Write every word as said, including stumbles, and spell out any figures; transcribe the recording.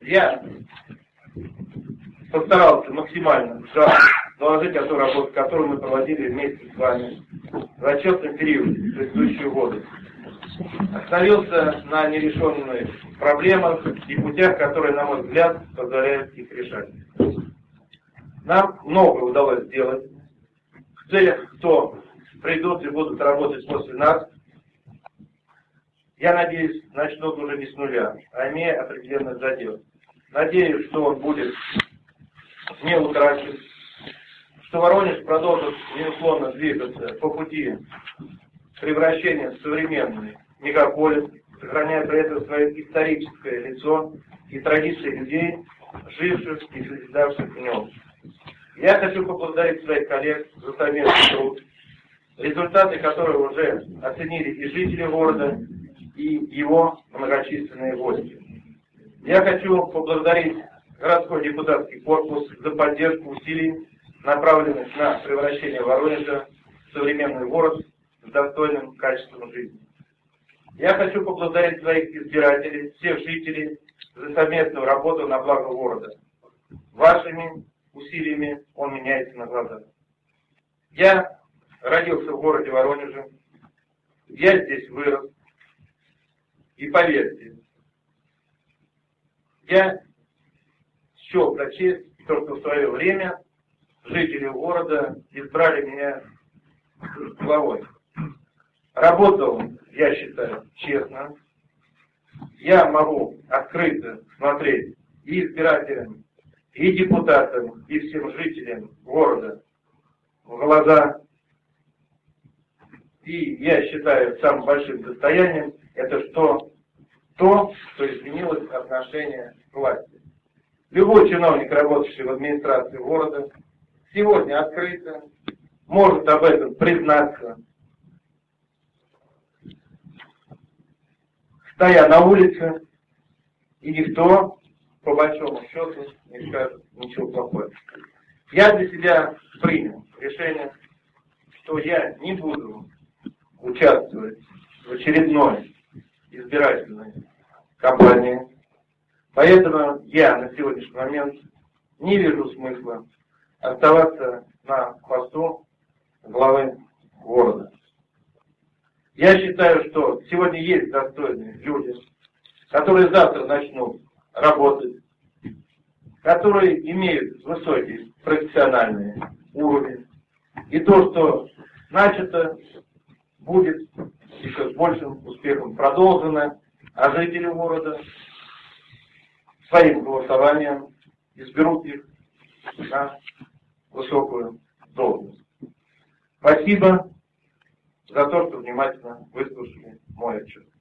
Я постарался максимально доложить о той работе, которую мы проводили вместе с вами в отчетном периоде предыдущего года. Остановился на нерешенных проблемах и путях, которые, на мой взгляд, позволяют их решать. Нам многое удалось сделать. В целях, кто придут и будут работать после нас, я надеюсь, начнут уже не с нуля, а имея определенный задел. Надеюсь, что он будет не утрачен, что Воронеж продолжит неуклонно двигаться по пути превращения в современный мегаполис, сохраняя при этом свое историческое лицо и традиции людей, живших и созидавших в нем. Я хочу поблагодарить своих коллег за совместный труд, результаты которого уже оценили и жители города, и его многочисленные гости. Я хочу поблагодарить городской депутатский корпус за поддержку усилий, направленных на превращение Воронежа в современный город с достойным качеством жизни. Я хочу поблагодарить своих избирателей, всех жителей за совместную работу на благо города. Вашими усилиями он меняется на глазах. Я родился в городе Воронеже, я здесь вырос, и поверьте, я счел за честь, то, что в свое время жители города избрали меня главой. Работал, я считаю, честно. Я могу открыто смотреть и избирателям, и депутатам, и всем жителям города в глаза. И я считаю, самым большим достоянием это что то, что изменилось отношение к власти. Любой чиновник, работающий в администрации города, сегодня открыто может об этом признаться, стоя на улице, и никто, по большому счету, не скажет ничего плохого. Я для себя принял решение, что я не буду участвовать в очередной избирательной кампании. Поэтому я на сегодняшний момент не вижу смысла оставаться на посту главы города. Я считаю, что сегодня есть достойные люди, которые завтра начнут работать, которые имеют высокий профессиональный уровень. И то, что начато, будет еще с большим успехом продолжено, а жители города своим голосованием изберут их на высокую должность. Спасибо за то, что внимательно выслушали мой отчет.